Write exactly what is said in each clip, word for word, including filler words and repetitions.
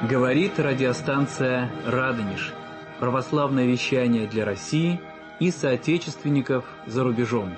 Говорит радиостанция «Радонеж». Православное вещание для России и соотечественников за рубежом.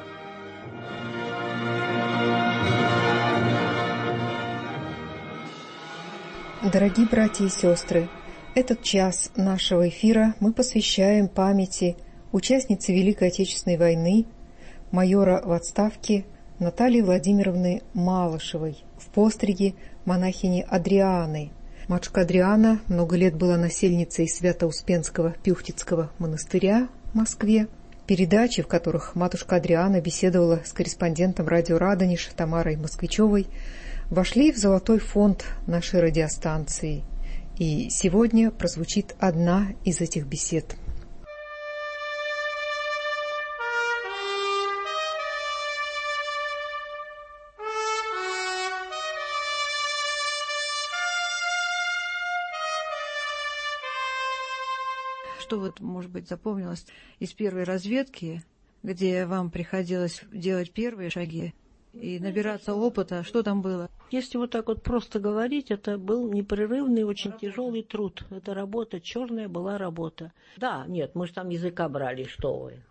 Дорогие братья и сестры, этот час нашего эфира мы посвящаем памяти участницы Великой Отечественной войны, майора в отставке Натальи Владимировны Малышевой, в постриге монахини Адрианы. Матушка Адриана много лет была насельницей Свято-Успенского Пюхтицкого монастыря в Москве. Передачи, в которых матушка Адриана беседовала с корреспондентом радио «Радонеж» Тамарой Москвичевой, вошли в золотой фонд нашей радиостанции. И сегодня прозвучит одна из этих бесед. Что вот, может быть, запомнилось из первой разведки, где вам приходилось делать первые шаги и набираться опыта? Что там было? Если вот так вот просто говорить, это был непрерывный, очень тяжелый труд. Это работа, черная была работа. Да, нет, мы же там языка брали, что вы.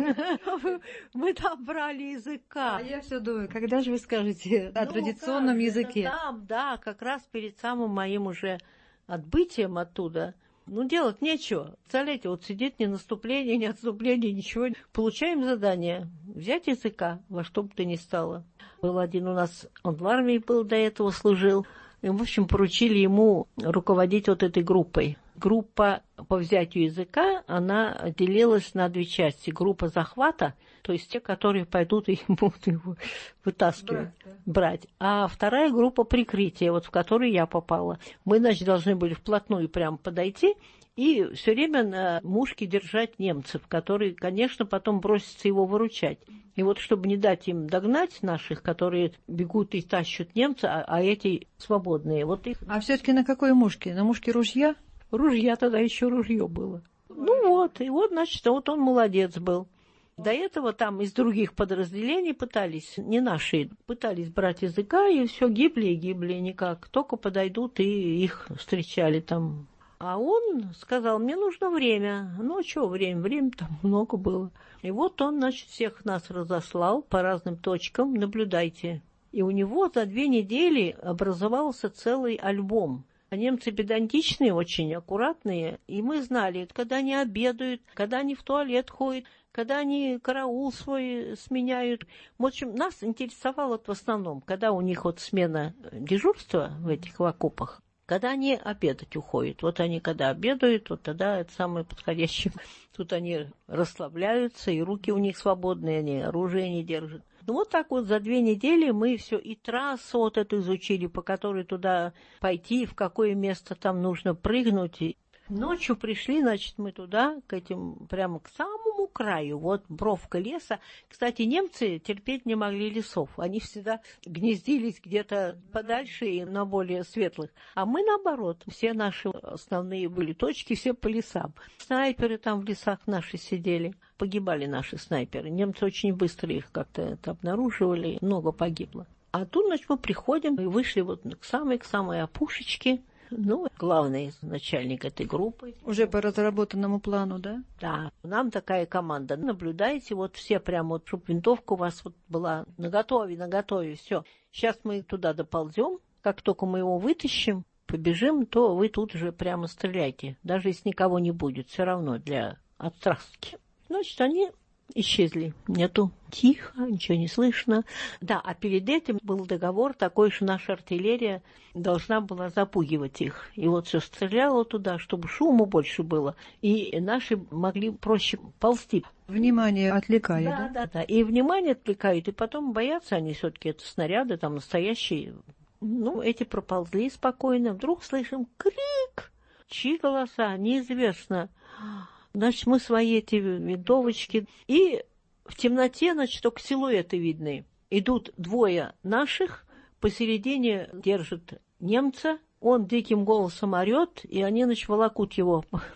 Мы там брали языка. А я все думаю, когда же вы скажете о традиционном языке? Там, да, как раз перед самым моим уже отбытием оттуда. Ну, делать нечего. Представляете, вот сидеть ни наступления, ни отступления, ничего. Получаем задание взять языка во что бы то ни стало. Был один у нас, он в армии был, до этого служил. И, в общем, поручили ему руководить вот этой группой. Группа по взятию языка, она делилась на две части. Группа захвата, то есть те, которые пойдут и будут его вытаскивать, брать, да. брать. А вторая группа прикрытия, вот в которую я попала. Мы, значит, должны были вплотную прямо подойти и все время на мушке держать немцев, которые, конечно, потом бросятся его выручать. И вот чтобы не дать им догнать наших, которые бегут и тащат немца, а, а эти свободные. Вот их... А все-таки на какой мушке? На мушке ружья? Ружья тогда еще ружье было. Ну вот, и вот, значит, вот он молодец был. До этого там из других подразделений пытались, не наши, пытались брать языка, и все гибли и гибли никак. Только подойдут, и их встречали там. А он сказал, мне нужно время. Ну, а что время? Время там много было. И вот он, значит, всех нас разослал по разным точкам, наблюдайте. И у него за две недели образовался целый альбом. А немцы педантичные, очень аккуратные, и мы знали, когда они обедают, когда они в туалет ходят, когда они караул свой сменяют. В общем, нас интересовало в основном, когда у них вот смена дежурства в этих окопах, когда они обедать уходят. Вот они когда обедают, вот тогда это самое подходящее. Тут они расслабляются, и руки у них свободные, они оружие не держат. Ну, вот так вот за две недели мы все и трассу вот эту изучили, по которой туда пойти, в какое место там нужно прыгнуть. Ночью пришли, значит, мы туда, к этим, прямо к самому краю, вот бровка леса. Кстати, немцы терпеть не могли лесов, они всегда гнездились где-то подальше и на более светлых. А мы, наоборот, все наши основные были точки, все по лесам. Снайперы там в лесах наши сидели, погибали наши снайперы. Немцы очень быстро их как-то обнаруживали, много погибло. А тут, значит, мы приходим и вышли вот к самой, к самой опушечке. Ну, главный начальник этой группы. Уже по разработанному плану, да? Да. Нам такая команда. Наблюдайте, вот все прямо, вот, чтобы винтовка у вас вот была наготове, наготове, все. Сейчас мы туда доползем. Как только мы его вытащим, побежим, то вы тут же прямо стреляйте. Даже если никого не будет, все равно для отстрастки. Значит, они исчезли. Нету. Тихо, ничего не слышно. Да, а перед этим был договор такой, что наша артиллерия должна была запугивать их. И вот все стреляло туда, чтобы шуму больше было. И наши могли проще ползти. Внимание отвлекает, да? Да, да, да. И внимание отвлекают, и потом боятся они все-таки, это снаряды там настоящие. Ну, эти проползли спокойно. Вдруг слышим крик. Чьи голоса? Неизвестно. Значит, мы свои эти винтовочки. И в темноте, значит, только силуэты видны. Идут двое наших, посередине держит немца. Он диким голосом орет, и они, значит, волокут его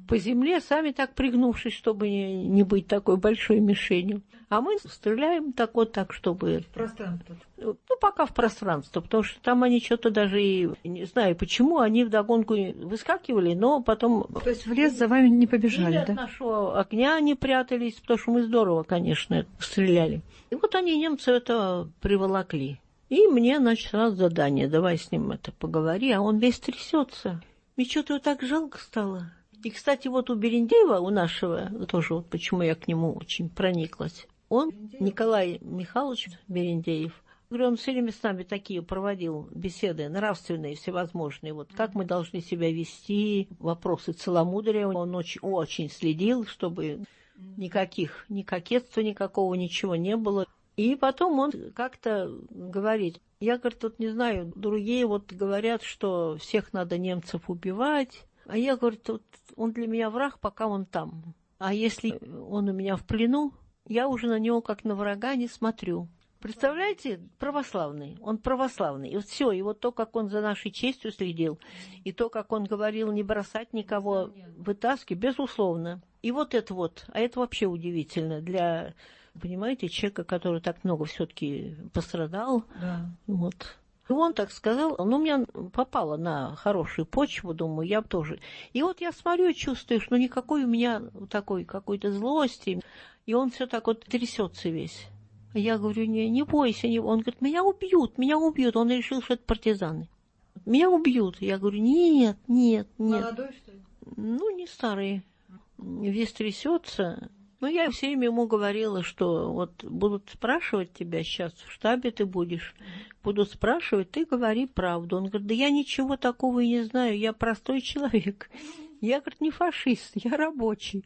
по земле, сами так пригнувшись, чтобы не, не быть такой большой мишенью. А мы стреляем так вот так, чтобы... В пространство. Ну, пока в пространство, потому что там они что-то даже и... Не знаю, почему они вдогонку выскакивали, но потом... То есть в лес за вами не побежали, от да? нашего огня они прятались, потому что мы здорово, конечно, стреляли. И вот они, немцы, это приволокли. И мне, значит, сразу задание, давай с ним это поговори, а он весь трясется. Мне что-то его так жалко стало. И, кстати, вот у Берендеева, у нашего, тоже вот почему я к нему очень прониклась, он, Николай Михайлович Берендеев, говорю, он все время с нами такие проводил беседы нравственные, всевозможные, вот как мы должны себя вести, вопросы целомудрия, он очень, очень следил, чтобы никаких, ни кокетства никакого, ничего не было. И потом он как-то говорит, я, говорит, тут не знаю, другие вот говорят, что всех надо немцев убивать, а я, говорит, вот он для меня враг, пока он там. А если он у меня в плену, я уже на него как на врага не смотрю. Представляете, православный, он православный. И вот все, и вот то, как он за нашей честью следил, и то, как он говорил не бросать никого, вытаскивать, безусловно. И вот это вот, а это вообще удивительно для, понимаете, человека, который так много все-таки пострадал. Да. Вот. И он так сказал, ну, у меня попало на хорошую почву, думаю, я тоже. И вот я смотрю и чувствую, что никакой у меня такой какой-то злости, и он все так вот трясется весь. Я говорю, не, не бойся, не... Он говорит, меня убьют, меня убьют. Он решил, что это партизаны. Меня убьют. Я говорю, нет, нет, нет. Молодой, что ли? Ну, не старый. Весь трясется. Но я все время ему говорила, что вот будут спрашивать тебя сейчас, в штабе ты будешь, будут спрашивать, ты говори правду. Он говорит, да я ничего такого и не знаю, я простой человек. Я, говорит, не фашист, я рабочий.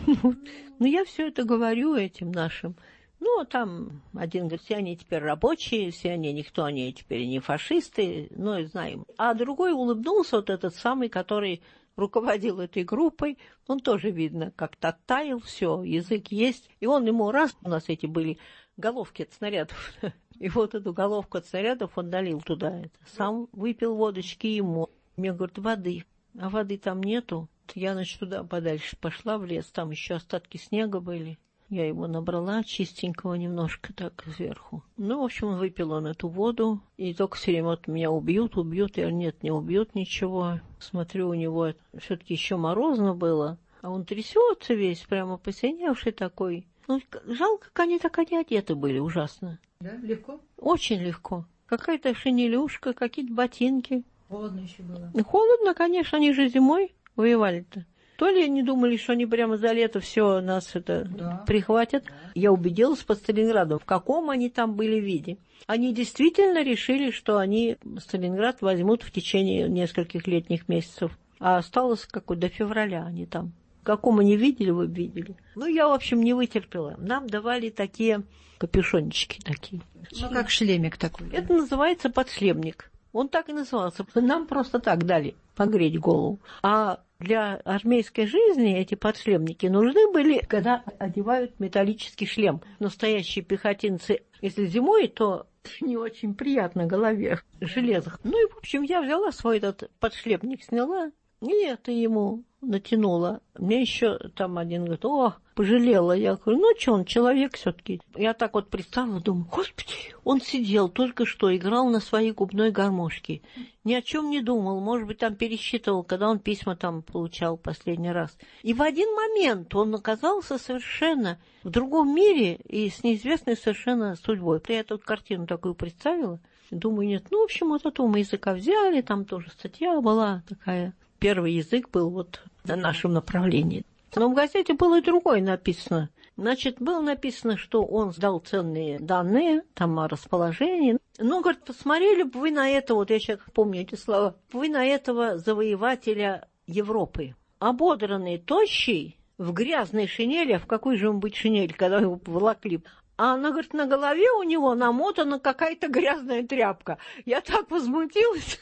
Но я все это говорю этим нашим. Ну, там один говорит, все они теперь рабочие, все они, никто они теперь не фашисты, ну, и знаем. А другой улыбнулся, вот этот самый, который руководил этой группой, он тоже, видно, как-то оттаял, все, язык есть. И он ему раз, у нас эти были головки от снарядов, и вот эту головку от снарядов он долил туда. Это. Сам выпил водочки ему. Мне говорит, воды. А воды там нету. Я, значит, туда подальше пошла в лес, там еще остатки снега были. Я его набрала чистенького немножко так сверху. Ну, в общем, выпил он эту воду. И только все время вот меня убьют, убьют. Я нет, не убьют ничего. Смотрю, у него все-таки еще морозно было. А он трясется весь, прямо посиневший такой. Ну, жалко, как они так они одеты были, ужасно. Да, легко? Очень легко. Какая-то шинелюшка, какие-то ботинки. Холодно еще было. Холодно, конечно, они же зимой воевали-то. То ли они думали, что они прямо за лето все нас это да. прихватят. Да. Я убедилась под Сталинградом, в каком они там были виде. Они действительно решили, что они Сталинград возьмут в течение нескольких летних месяцев. А осталось какой до февраля они там. В каком они видели, вы видели. Ну, я, в общем, не вытерпела. Нам давали такие капюшончики такие. Ну, как шлемик такой. Это называется подшлемник. Он так и назывался. Нам просто так дали погреть голову. А для армейской жизни эти подшлемники нужны были, когда одевают металлический шлем. Настоящие пехотинцы, если зимой, то не очень приятно голове железо. Ну и, в общем, я взяла свой этот подшлемник, сняла, и это ему натянула. Мне еще там один говорит, о, пожалела. Я говорю, ну что, он человек все-таки. Я так вот представила, думаю, господи, он сидел только что, играл на своей губной гармошке. Ни о чем не думал, может быть, там пересчитывал, когда он письма там получал последний раз. И в один момент он оказался совершенно в другом мире и с неизвестной совершенно судьбой. Я тут картину такую представила. Думаю, нет, ну, в общем, вот этого мы языка взяли, там тоже статья была такая. Первый язык был вот на нашем направлении. Но в газете было и другое написано. Значит, было написано, что он сдал ценные данные, там о расположении. Ну, говорит, посмотрели бы вы на это, вот я сейчас помню эти слова, вы на этого завоевателя Европы. Ободранный, тощий, в грязной шинели, а в какой же он быть шинель, когда его волокли? А она, говорит, на голове у него намотана какая-то грязная тряпка. Я так возмутилась.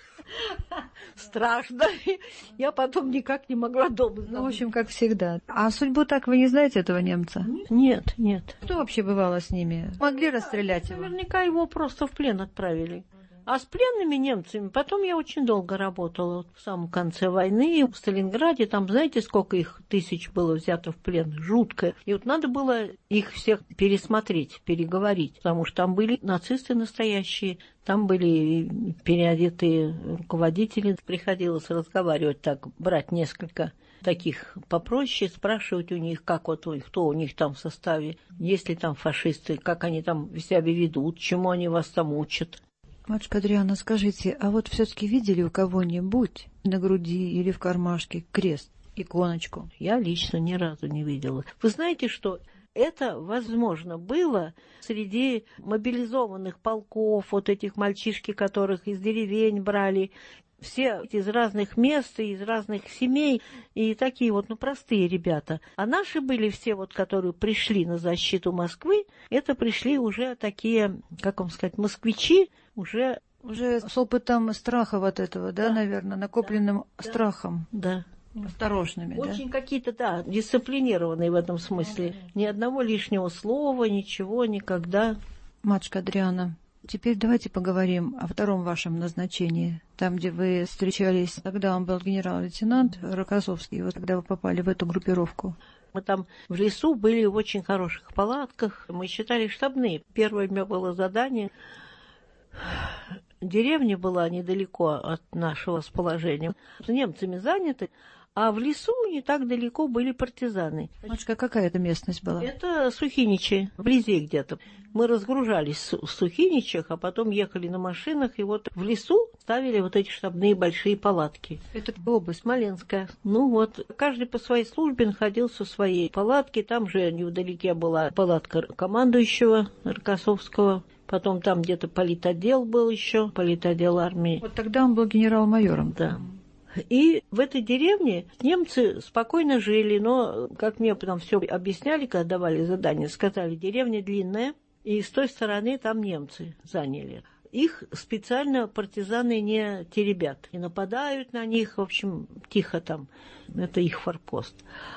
Страшно. Я потом никак не могла дома. Ну, в общем, как всегда. А судьбу так вы не знаете этого немца? Нет, нет. Что вообще бывало с ними? Могли расстрелять его? Наверняка его просто в плен отправили. А с пленными немцами потом я очень долго работала. Вот в самом конце войны в Сталинграде, там знаете, сколько их тысяч было взято в плен? Жутко. И вот надо было их всех пересмотреть, переговорить, потому что там были нацисты настоящие, там были переодетые руководители. Приходилось разговаривать так, брать несколько таких попроще, спрашивать у них, как вот, кто у них там в составе, есть ли там фашисты, как они там себя ведут, чему они вас там учат. Матушка Адриана, скажите, а вот все-таки видели у кого-нибудь на груди или в кармашке крест, иконочку? Я лично ни разу не видела. Вы знаете, что это, возможно, было среди мобилизованных полков, вот этих мальчишки, которых из деревень брали, все из разных мест, из разных семей, и такие вот, ну, простые ребята. А наши были все, вот, которые пришли на защиту Москвы, это пришли уже такие, как вам сказать, москвичи, уже... Уже с опытом страха вот этого, да, да, наверное, накопленным да, страхом. Да. Осторожными, очень да? Какие-то, да, дисциплинированные в этом смысле. Ни одного лишнего слова, ничего, никогда. Матушка Адриана, теперь давайте поговорим о втором вашем назначении. Там, где вы встречались, когда он был генерал-лейтенант Рокоссовский, вот когда вы попали в эту группировку. Мы там в лесу были в очень хороших палатках. Мы считали штабные. Первое у меня было задание. Деревня была недалеко от нашего расположения. С немцами заняты. А в лесу не так далеко были партизаны. Матушка, какая это местность была? Это Сухиничи, вблизи где-то. Мы разгружались в Сухиничах, а потом ехали на машинах, и вот в лесу ставили вот эти штабные большие палатки. Это область Смоленская. Ну вот, каждый по своей службе находился в своей палатке. Там же невдалеке была палатка командующего Рокоссовского. Потом там где-то политотдел был еще, политотдел армии. Вот тогда он был генерал-майором. Да. И в этой деревне немцы спокойно жили, но, как мне потом все объясняли, когда давали задание, сказали, деревня длинная, и с той стороны там немцы заняли. Их специально партизаны не теребят, и нападают на них, в общем, тихо там, это их форпост.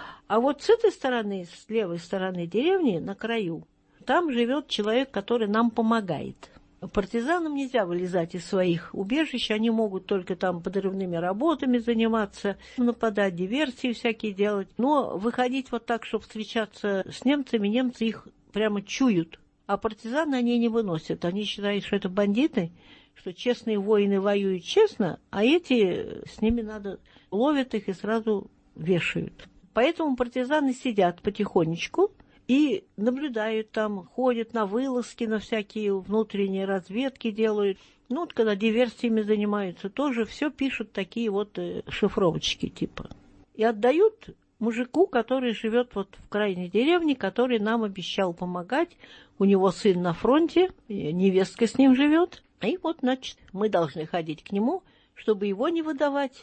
А вот с этой стороны, с левой стороны деревни, на краю, там живет человек, который нам помогает. Партизанам нельзя вылезать из своих убежищ, они могут только там подрывными работами заниматься, нападать, диверсии всякие делать. Но выходить вот так, чтобы встречаться с немцами, немцы их прямо чуют. А партизаны они не выносят. Они считают, что это бандиты, что честные воины воюют честно, а эти, с ними надо, ловят их и сразу вешают. Поэтому партизаны сидят потихонечку и наблюдают там, ходят на вылазки, на всякие внутренние разведки делают. Ну, вот когда диверсиями занимаются, тоже все пишут такие вот шифровочки типа. И отдают мужику, который живет вот в крайней деревне, который нам обещал помогать. У него сын на фронте, невестка с ним живет. И вот, значит, мы должны ходить к нему, чтобы его не выдавать.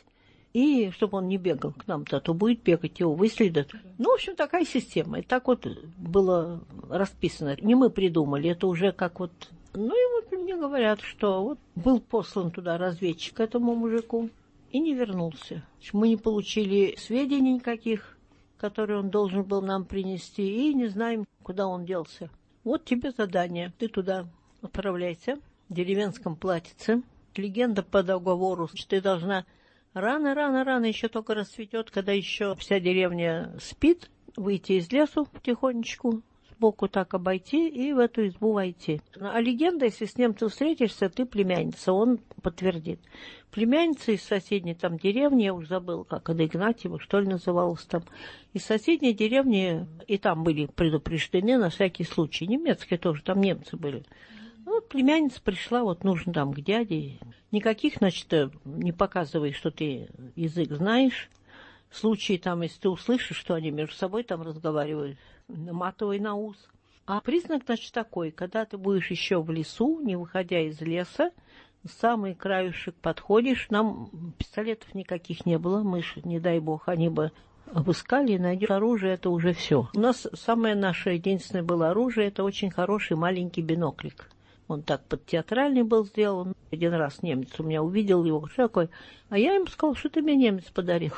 И чтобы он не бегал к нам-то, а то будет бегать, его выследят. Ну, в общем, такая система. И так вот было расписано. Не мы придумали, это уже как вот... Ну, и вот мне говорят, что вот был послан туда разведчик этому мужику и не вернулся. Мы не получили сведений никаких, которые он должен был нам принести, и не знаем, куда он делся. Вот тебе задание. Ты туда отправляйся в деревенском платьице. Легенда по договору, что ты должна... Рано-рано-рано, еще только расцветет, когда еще вся деревня спит, выйти из лесу потихонечку, сбоку так обойти и в эту избу войти. А легенда, если с немцем встретишься, ты племянница, он подтвердит. Племянница из соседней там деревни, я уже забыла, как это Игнатьева, что ли, называлась там, из соседней деревни, и там были предупреждены на всякий случай, немецкие тоже, там немцы были. Ну, племянница пришла, вот нужно там к дяде. Никаких, значит, не показывай, что ты язык знаешь. В случае, там, если ты услышишь, что они между собой там разговаривают, наматывай на ус. А признак, значит, такой, когда ты будешь еще в лесу, не выходя из леса, в самый краюшек подходишь. Нам пистолетов никаких не было, мы ж, не дай бог, они бы обыскали, и найдешь оружие, это уже все. У нас самое наше единственное было оружие, это очень хороший маленький биноклик. Он так подтеатральный был сделан. Один раз немец у меня увидел его, что такой. А я ему сказал, что ты мне немец подарил.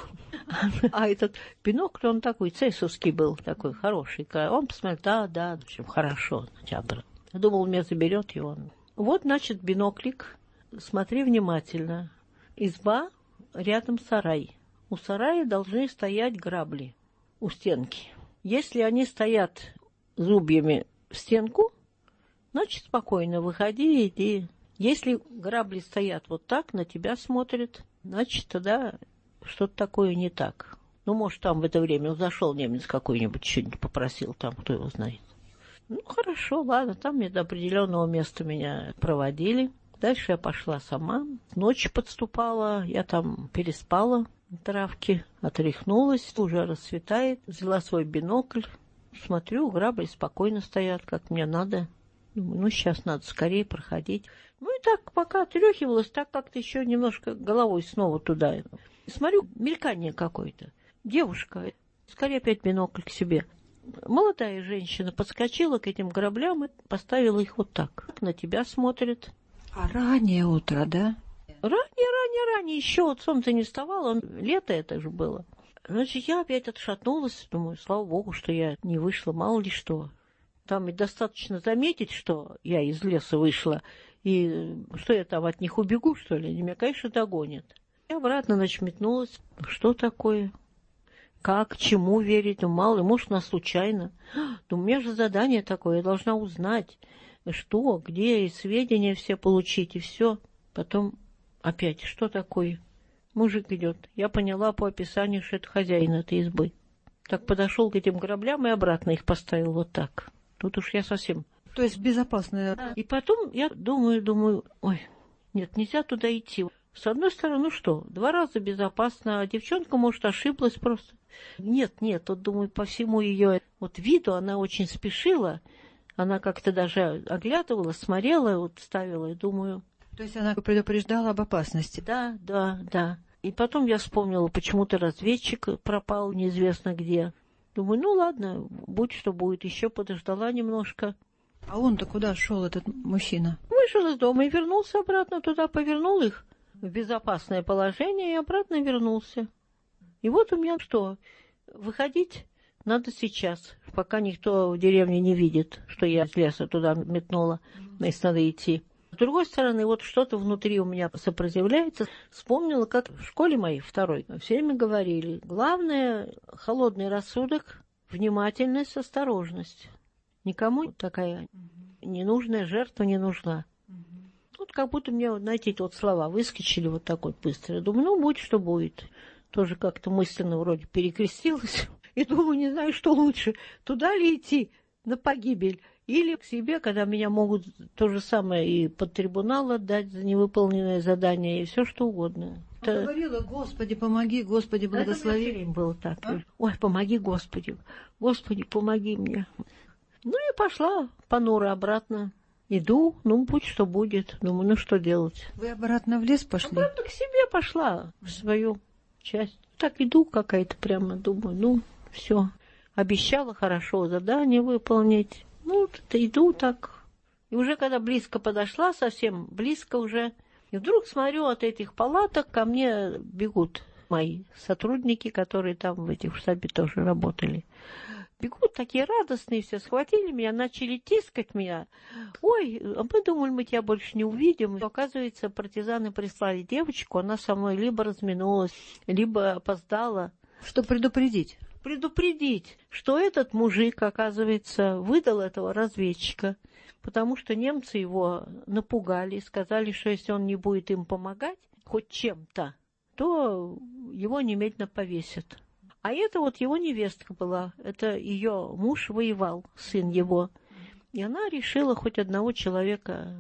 А этот бинокль, он такой цейсовский был, такой хороший. Он посмотрел, да, да, в общем, хорошо. Я думал, меня заберет его. Вот, значит, биноклик. смотри внимательно. Изба, рядом сарай. У сарая должны стоять грабли у стенки. Если они стоят зубьями в стенку, значит, спокойно выходи и иди. Если грабли стоят вот так, на тебя смотрят, значит, тогда что-то такое не так. Ну, может, там в это время зашел немец какой-нибудь, что-нибудь попросил там, кто его знает. Ну, хорошо, ладно, там мне до определенного места меня проводили. Дальше я пошла сама. Ночь подступала, я там переспала на травке, отряхнулась, уже расцветает. Взяла свой бинокль, смотрю, грабли спокойно стоят, как мне надо. Думаю, ну, сейчас надо скорее проходить. Ну, и так, пока отряхивалась, так как-то еще немножко головой снова туда. Смотрю, мелькание какое-то. Девушка, скорее опять бинокль к себе. Молодая женщина подскочила к этим граблям и поставила их вот так. На тебя смотрит. А раннее утро, да? Ранее, ранее, ранее. Еще вот солнце не вставало, лето это же было. Значит, я опять отшатнулась. Думаю, слава богу, что я не вышла, мало ли что. Там и достаточно заметить, что я из леса вышла, и что я там от них убегу, что ли. Они меня, конечно, догонят. Я обратно, значит, метнулась. Что такое? Как, чему верить? Ну, мало ли, может, она случайно. Да у меня же задание такое, я должна узнать, что, где, и сведения все получить, и все. Потом опять, что такое? Мужик идет. Я поняла по описанию, что это хозяин этой избы. Так подошел к этим граблям и обратно их поставил вот так. Тут уж я совсем... То есть безопасная... И потом я думаю, думаю, ой, нет, нельзя туда идти. С одной стороны, ну что, два раза безопасно, а девчонка, может, ошиблась просто. Нет, нет, вот, думаю, по всему ее вот виду она очень спешила, она как-то даже оглядывалась, смотрела, вот ставила, и думаю... То есть она предупреждала об опасности? Да, да, да. И потом я вспомнила, почему-то разведчик пропал неизвестно где. Думаю, ну ладно, будь что будет, еще подождала немножко. А он-то куда шел, этот мужчина? Вышел из дома и вернулся обратно туда, повернул их в безопасное положение и обратно вернулся. И вот у меня что, выходить надо сейчас, пока никто в деревне не видит, что я из леса туда метнула, если надо идти. С другой стороны, вот что-то внутри у меня сопротивляется. Вспомнила, как в школе моей второй все время говорили, главное – холодный рассудок, внимательность, осторожность. Никому такая ненужная жертва не нужна. Вот как будто мне, знаете, эти вот слова выскочили вот так вот быстро. Я думаю, ну, будь что будет. Тоже как-то мысленно вроде перекрестилась. И думаю, не знаю, что лучше, туда ли идти на погибель, или к себе, когда меня могут то же самое и под трибунал отдать за невыполненное задание, и все что угодно. Она это... говорила, Господи, помоги, Господи, благослови. Это было так. А? Ой, помоги, Господи, Господи, помоги мне. Ну и пошла понуро обратно. Иду, ну, будь что будет. Думаю, ну, что делать? Вы обратно в лес пошли? Обратно к себе пошла, в свою часть. Так иду какая-то прямо, думаю, ну, все. Обещала хорошо задание выполнить. Ну, вот иду так. И уже когда близко подошла, совсем близко уже, и вдруг смотрю, от этих палаток ко мне бегут мои сотрудники, которые там в этих штабе тоже работали. Бегут такие радостные все, схватили меня, начали тискать меня. Ой, а мы думали, мы тебя больше не увидим. И, оказывается, партизаны прислали девочку, она со мной либо разминулась, либо опоздала. Что предупредить? Предупредить, что этот мужик, оказывается, выдал этого разведчика, потому что немцы его напугали, сказали, что если он не будет им помогать хоть чем-то, то его немедленно повесят. А это вот его невестка была, это ее муж воевал, сын его, и она решила хоть одного человека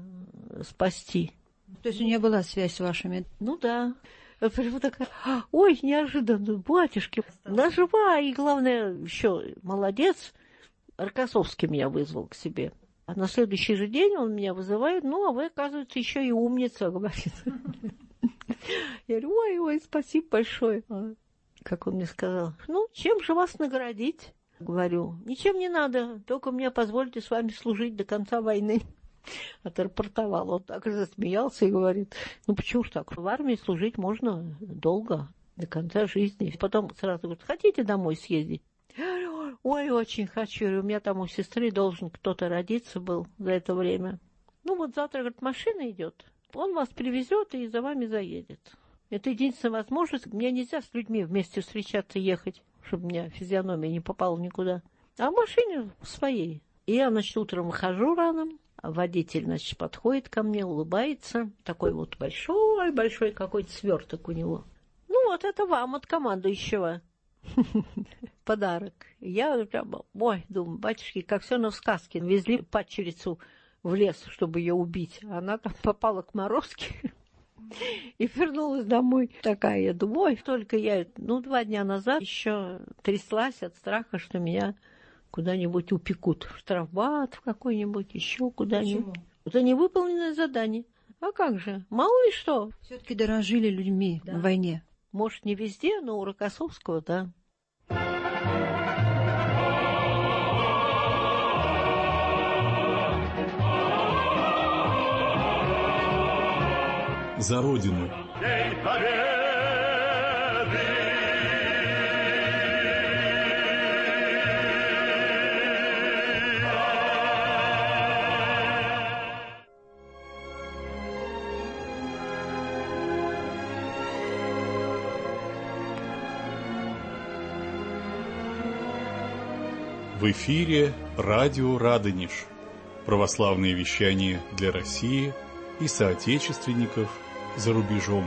спасти. То есть у нее была связь с вашими? Ну да. Прямо такая, ой, неожиданно, батюшки, она жива, и главное, еще молодец, Рокоссовский меня вызвал к себе. А на следующий же день он меня вызывает, ну, а вы, оказывается, еще и умница, говорит. Я говорю, ой, ой, спасибо большое. Как он мне сказал, ну, чем же вас наградить? Говорю, ничем не надо, только мне позвольте с вами служить до конца войны. Отрапортовал. Он так же засмеялся и говорит, ну почему ж так? В армии служить можно долго, до конца жизни. Потом сразу говорит, хотите домой съездить? Я говорю, ой, очень хочу. У меня там у сестры должен кто-то родиться был за это время. Ну вот завтра, говорит, машина идет. Он вас привезет и за вами заедет. Это единственная возможность. Мне нельзя с людьми вместе встречаться, ехать, чтобы у меня физиономия не попала никуда. А в машине своей. И я, значит, утром выхожу рано, а водитель, значит, подходит ко мне, улыбается. Такой вот большой-большой какой-то сверток у него. Ну, вот это вам от командующего. Подарок. Я прямо, ой, думаю, батюшки, как все на сказке. Везли падчерицу в лес, чтобы ее убить. Она там попала к морозке и вернулась домой. Такая, я думаю, ой, только я, ну, два дня назад еще тряслась от страха, что меня куда-нибудь упекут. В штрафбат в какой-нибудь, еще куда-нибудь. Это невыполненное задание. А как же? Мало ли что. Все-таки дорожили людьми да. в войне. Может, не везде, но у Рокоссовского, да. За Родину. В эфире радио «Радонеж». Православные вещания для России и соотечественников за рубежом.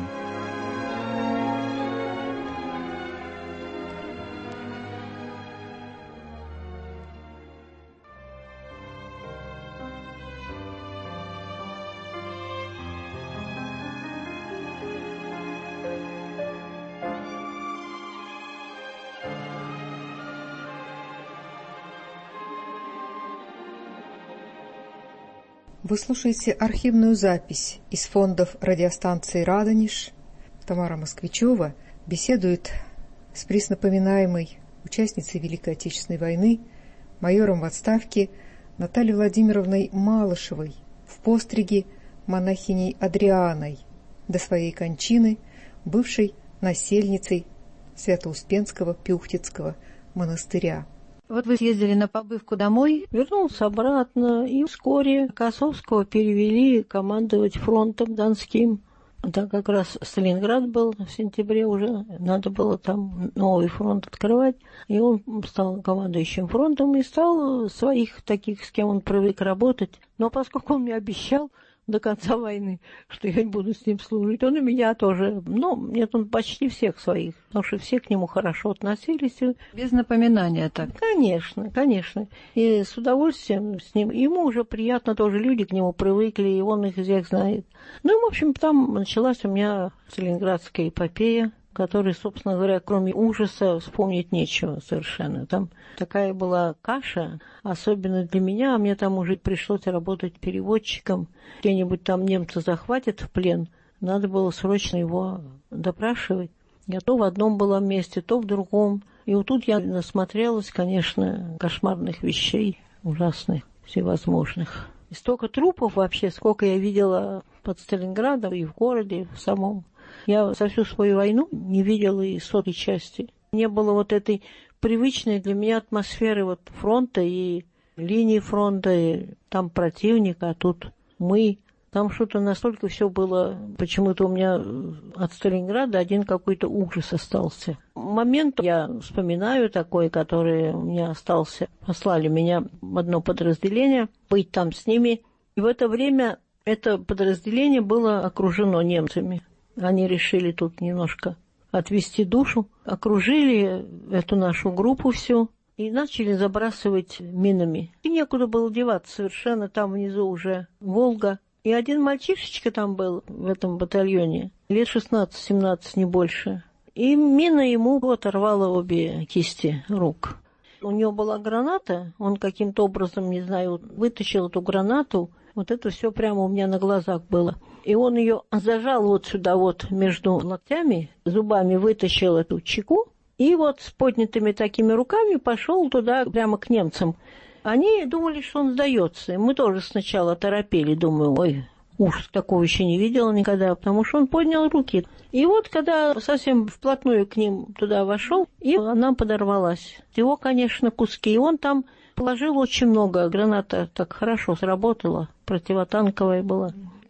Вы слушаете архивную запись из фондов радиостанции «Радонеж». Тамара Москвичева беседует с преснопоминаемой участницей Великой Отечественной войны, майором в отставке Натальей Владимировной Малышевой, в постриге монахиней Адрианой, до своей кончины бывшей насельницей Свято-Успенского Пюхтицкого монастыря. Вот вы съездили на побывку домой. Вернулся обратно, и вскоре Косовского перевели командовать фронтом Донским. Да, как раз Сталинград был в сентябре уже, надо было там новый фронт открывать. И он стал командующим фронтом и стал своих таких, с кем он привык работать. Но поскольку он мне обещал до конца войны, что я буду с ним служить, он и меня тоже, ну, нет, он почти всех своих, потому что все к нему хорошо относились. Без напоминания так? Конечно, конечно. И с удовольствием с ним. Ему уже приятно тоже, люди к нему привыкли, и он их всех знает. Ну и, в общем, там началась у меня сталинградская эпопея, который, собственно говоря, кроме ужаса вспомнить нечего совершенно. Там такая была каша, особенно для меня, а мне там уже пришлось работать переводчиком. Где-нибудь там немца захватят в плен, надо было срочно его допрашивать. Я то в одном была месте, то в другом. И вот тут я насмотрелась, конечно, кошмарных вещей, ужасных, всевозможных. И столько трупов вообще, сколько я видела под Сталинградом и в городе в самом. Я за всю свою войну не видела и сотой части. Не было вот этой привычной для меня атмосферы вот фронта и линии фронта, и там противник, а тут мы. Там что-то настолько все было, почему-то у меня от Сталинграда один какой-то ужас остался. Момент я вспоминаю такой, который у меня остался. Послали меня в одно подразделение, быть там с ними. И в это время это подразделение было окружено немцами. Они решили тут немножко отвести душу, окружили эту нашу группу всю и начали забрасывать минами. И некуда было деваться совершенно, там внизу уже Волга. И один мальчишечка там был в этом батальоне, лет шестнадцать-семнадцать, не больше. И мина ему оторвала обе кисти рук. У него была граната, он каким-то образом, не знаю, вытащил эту гранату. Вот это все прямо у меня на глазах было. И он ее зажал вот сюда вот между локтями, зубами вытащил эту чеку, и вот с поднятыми такими руками пошел туда прямо к немцам. Они думали, что он сдается. Мы тоже сначала торопели, думаю, ой, ужас, такого еще не видела никогда, потому что он поднял руки. И вот когда совсем вплотную к ним туда вошел, и она подорвалась. Его, конечно, куски, и он там положил очень много. Граната так хорошо сработала, противотанковая была.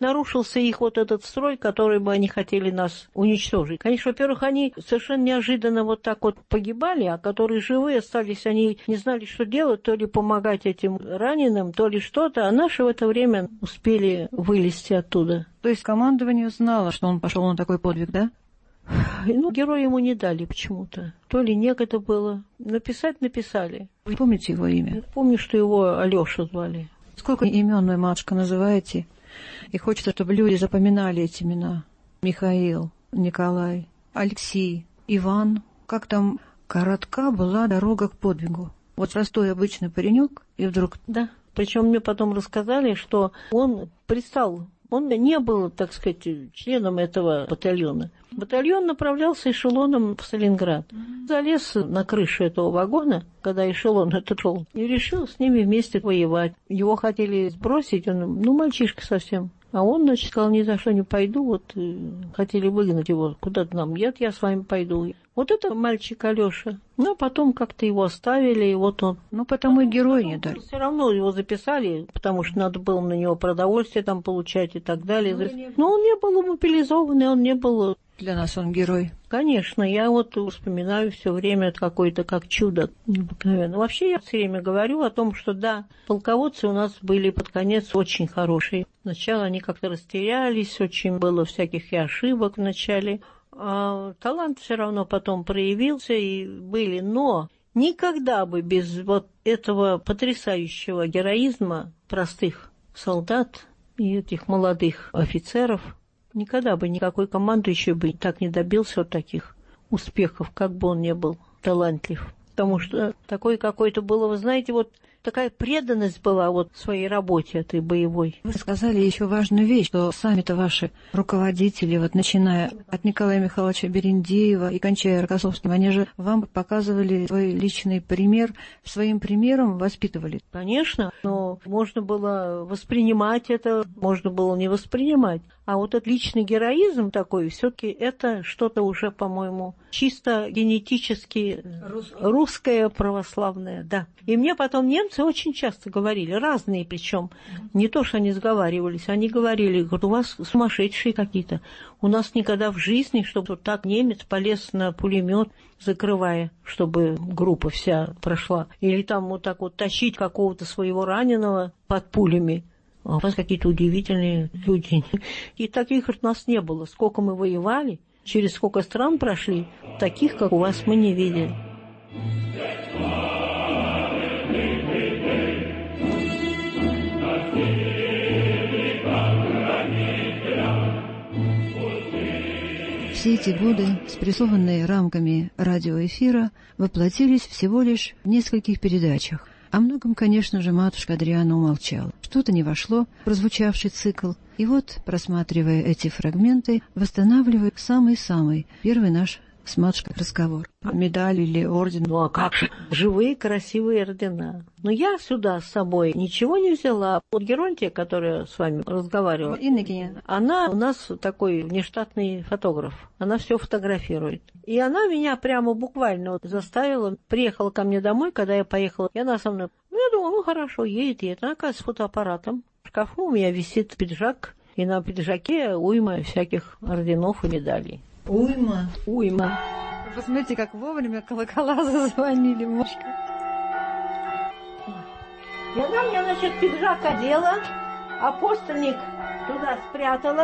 нарушился их вот этот строй, который бы они хотели нас уничтожить. Конечно, во-первых, они совершенно неожиданно вот так вот погибали, а которые живые остались, они не знали, что делать, то ли помогать этим раненым, то ли что-то, а наши в это время успели вылезти оттуда. То есть командование знало, что он пошел на такой подвиг, да? Ну, героя ему не дали почему-то. То ли некогда было. Написать написали. Вы помните его имя? Я помню, что его Алёша звали. Сколько имен вы, матушка, называете? И хочется, чтобы люди запоминали эти имена. Михаил, Николай, Алексей, Иван. Как там коротка была дорога к подвигу. Вот простой обычный паренек, и вдруг... Да. Причем мне потом рассказали, что он пристал. Он не был, так сказать, членом этого батальона. Батальон направлялся эшелоном в Сталинград. Залез на крышу этого вагона, когда эшелон этот шел, и решил с ними вместе воевать. Его хотели сбросить, он, ну, мальчишка совсем. А он, значит, сказал, ни за что не пойду, вот хотели выгнать его куда-то нам. Нет, я с вами пойду. Вот это мальчик Алёша. Ну, а потом как-то его оставили, и вот он. Ну, потому и герой не дали. Все равно его записали, потому что надо было на него продовольствие там получать и так далее. Но он не был мобилизованный, он не был... Для нас он герой. Конечно, я вот вспоминаю все время это какое-то как чудо необыкновенное. Вообще я все время говорю о том, что да, полководцы у нас были под конец очень хорошие. Сначала они как-то растерялись, очень было всяких и ошибок в начале. А талант все равно потом проявился и были, но никогда бы без вот этого потрясающего героизма простых солдат и этих молодых офицеров никогда бы никакой командующий бы так не добился вот таких успехов, как бы он ни был талантлив. Потому что такое какое-то было, вы знаете, вот такая преданность была вот своей работе этой боевой. Вы сказали еще важную вещь, что сами-то ваши руководители, вот начиная от Николая Михайловича Берендеева и кончая Рокоссовским, они же вам показывали свой личный пример, своим примером воспитывали. Конечно, но можно было воспринимать это, можно было не воспринимать. А вот этот личный героизм такой, все-таки это что-то уже, по-моему, чисто генетически русское православное, да. И мне потом немцы очень часто говорили, разные причем, не то, что они сговаривались, они говорили, говорят, у вас сумасшедшие какие-то, у нас никогда в жизни, чтобы вот так немец полез на пулемет, закрывая, чтобы группа вся прошла, или там вот так вот тащить какого-то своего раненого под пулями. А у вас какие-то удивительные люди. И таких у нас не было. Сколько мы воевали, через сколько стран прошли, таких, как у вас, мы не видели. Все эти годы, спрессованные рамками радиоэфира, воплотились всего лишь в нескольких передачах. О многом, конечно же, матушка Адриана умолчала. Что-то не вошло в прозвучавший цикл. И вот, просматривая эти фрагменты, восстанавливает самый-самый первый наш с матушкой разговор. Медаль или орден. Ну а как же? Живые, красивые ордена. Но я сюда с собой ничего не взяла. Вот Геронтия, которая с вами разговаривала, Иннокене, она у нас такой внештатный фотограф. Она все фотографирует. И она меня прямо буквально вот заставила, приехала ко мне домой, когда я поехала, и она со мной, ну, я думала, ну, хорошо, едет, едет. Она, оказывается, с фотоаппаратом. В шкафу у меня висит пиджак, и на пиджаке уйма всяких орденов и медалей. Уйма. Уйма. Посмотрите, как вовремя колокола зазвонили, мушка. Я там, я, значит, пиджак одела, апостольник туда спрятала.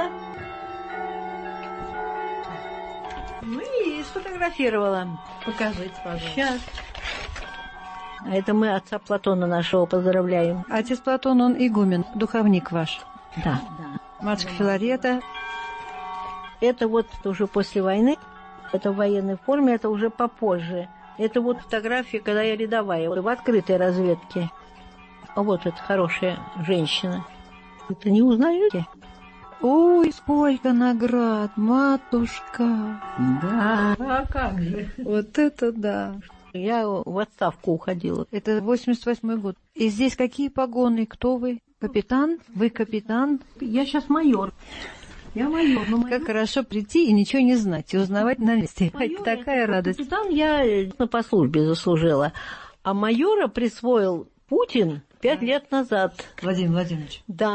Ну и сфотографировала. Покажите, пожалуйста. Сейчас. А это мы отца Платона нашего поздравляем. Отец Платон, он игумен, духовник ваш. Да, да. Матушка Филарета. Это вот уже после войны, это в военной форме, это уже попозже. Это вот фотография, когда я рядовая, в открытой разведке. А вот эта хорошая женщина. Это не узнаете? Ой, сколько наград, матушка. Да. А как же? Вот это да. Я в отставку уходила. Это восемьдесят восьмой год. И здесь какие погоны? Кто вы? Капитан? Вы капитан? Я сейчас майор. Я майор. Но майор... Как хорошо прийти и ничего не знать, и узнавать на месте. Майор, такая это, радость. Капитан я по службе заслужила. А майора присвоил Путин пять лет назад. Владимир Владимирович. Да.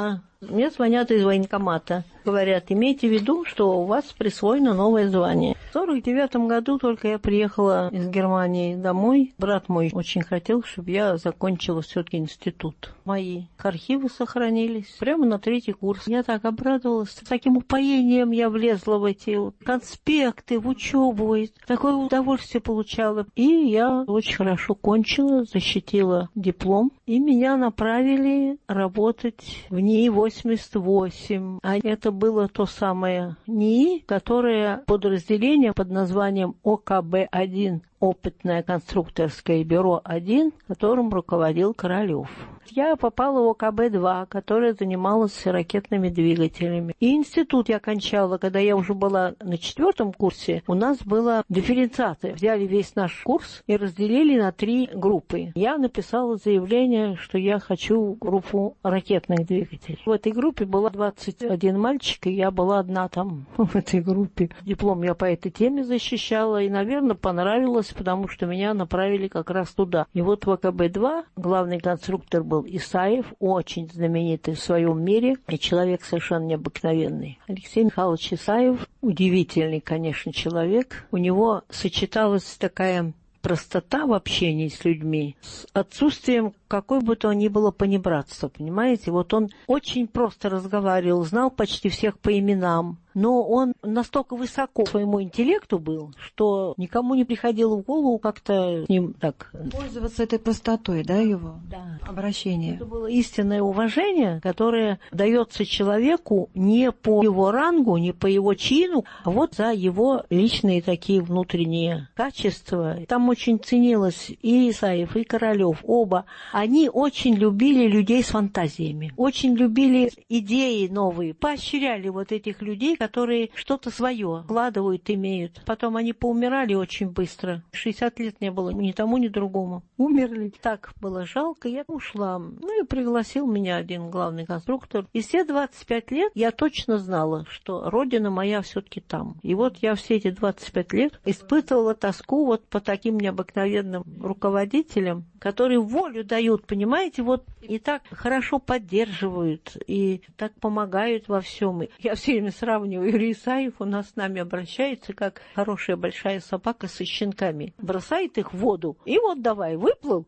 Мне звонят из военкомата. Говорят, имейте в виду, что у вас присвоено новое звание. В сорок девятом году только я приехала из Германии домой. Брат мой очень хотел, чтобы я закончила все-таки институт. Мои архивы сохранились прямо на третий курс. Я так обрадовалась. С таким упоением я влезла в эти конспекты, в учебу. И такое удовольствие получала. И я очень хорошо кончила, защитила диплом. И меня направили работать в НИИ восемьдесят восемь. А это было то самое НИИ, которое подразделение под названием О К Б один, опытное конструкторское бюро один, которым руководил Королёв. Я попала в О К Б два, которое занималось ракетными двигателями. И институт я кончала, когда я уже была на четвертом курсе, у нас была дифференциация. Взяли весь наш курс и разделили на три группы. Я написала заявление, что я хочу группу ракетных двигателей. В этой группе было двадцать один мальчик, и я была одна там в этой группе. Диплом я по этой теме защищала, и, наверное, понравилось, потому что меня направили как раз туда. И вот в О К Б два главный конструктор был Исаев, очень знаменитый в своем мире, и человек совершенно необыкновенный. Алексей Михайлович Исаев, удивительный, конечно, человек. У него сочеталась такая простота в общении с людьми с отсутствием какой бы то ни было понебратства, понимаете? Вот он очень просто разговаривал, знал почти всех по именам, но он настолько высоко своему интеллекту был, что никому не приходило в голову как-то с ним так... Пользоваться этой простотой, да, его да. обращения. Это было истинное уважение, которое дается человеку не по его рангу, не по его чину, а вот за его личные такие внутренние качества. Там очень ценилось и Исаев, и Королёв, оба. Они очень любили людей с фантазиями, очень любили идеи новые, поощряли вот этих людей, которые что-то свое вкладывают, имеют. Потом они поумирали очень быстро. шестьдесят лет не было ни тому, ни другому. Умерли. Так было жалко, я ушла. Ну и пригласил меня один главный конструктор. И все двадцать пять лет я точно знала, что родина моя все-таки там. И вот я все эти двадцать пять лет испытывала тоску вот по таким необыкновенным руководителям, которые волю дают, понимаете, вот и так хорошо поддерживают, и так помогают во всем. Я все время сравниваю, Юрий Исаев у нас с нами обращается, как хорошая большая собака со щенками. Бросает их в воду, и вот давай, выплыл,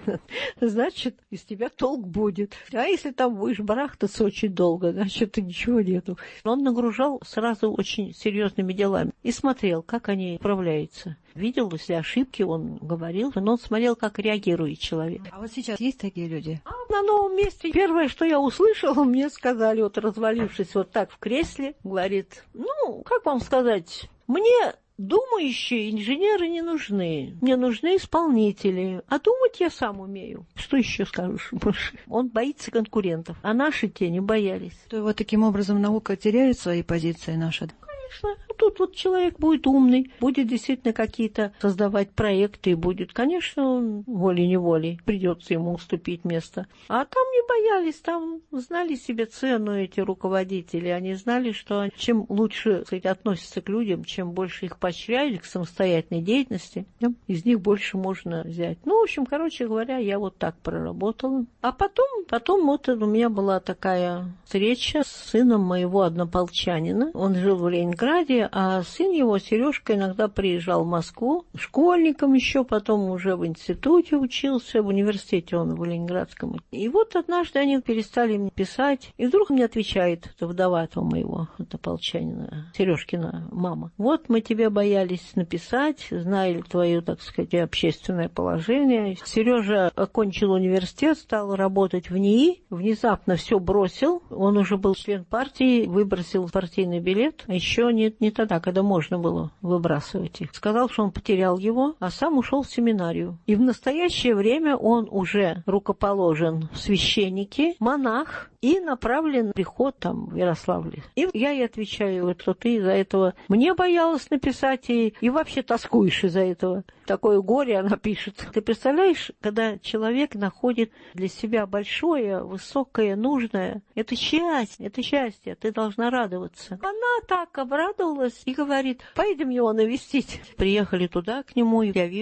значит, из тебя толк будет. А если там будешь барахтаться очень долго, значит, ничего нету. Он нагружал сразу очень серьезными делами и смотрел, как они справляются. Видел, если ошибки, он говорил, но он смотрел, как реагирует человек. А вот сейчас есть такие люди? А на новом месте первое, что я услышала, мне сказали, вот развалившись вот так в кресле, говорит, ну, как вам сказать, мне думающие инженеры не нужны, мне нужны исполнители, а думать я сам умею. Что еще скажешь? Он боится конкурентов, а наши те не боялись. То вот таким образом наука теряет свои позиции наши? Конечно. Тут вот человек будет умный, будет действительно какие-то создавать проекты, и будет, конечно, волей-неволей придется ему уступить место. А там не боялись, там знали себе цену эти руководители. Они знали, что чем лучше, так сказать, относятся к людям, чем больше их поощряют к самостоятельной деятельности, тем из них больше можно взять. Ну, в общем, короче говоря, я вот так проработала. А потом, потом вот у меня была такая встреча с сыном моего однополчанина. Он жил в Ленинграде, а сын его, Сережка, иногда приезжал в Москву, школьником еще, потом уже в институте учился, в университете он в Ленинградском. И вот однажды они перестали мне писать, и вдруг мне отвечает эта вдова этого моего однополчанина, Сережкина мама. Вот мы тебе боялись написать, знали твое, так сказать, общественное положение. Сережа окончил университет, стал работать в НИИ, внезапно все бросил, он уже был член партии, выбросил партийный билет, а еще не, не тогда, когда можно было выбрасывать их. Сказал, что он потерял его, а сам ушел в семинарию. И в настоящее время он уже рукоположен в священники, монах и направлен в приход там в Ярославле. И я ей отвечаю, что ты из-за этого мне боялась написать и, и вообще тоскуешь из-за этого. Такое горе она пишет. Ты представляешь, когда человек находит для себя большое, высокое, нужное, это счастье, это счастье, ты должна радоваться. Она так обрадовалась и говорит, поедем его навестить. Приехали туда к нему, и я вижу,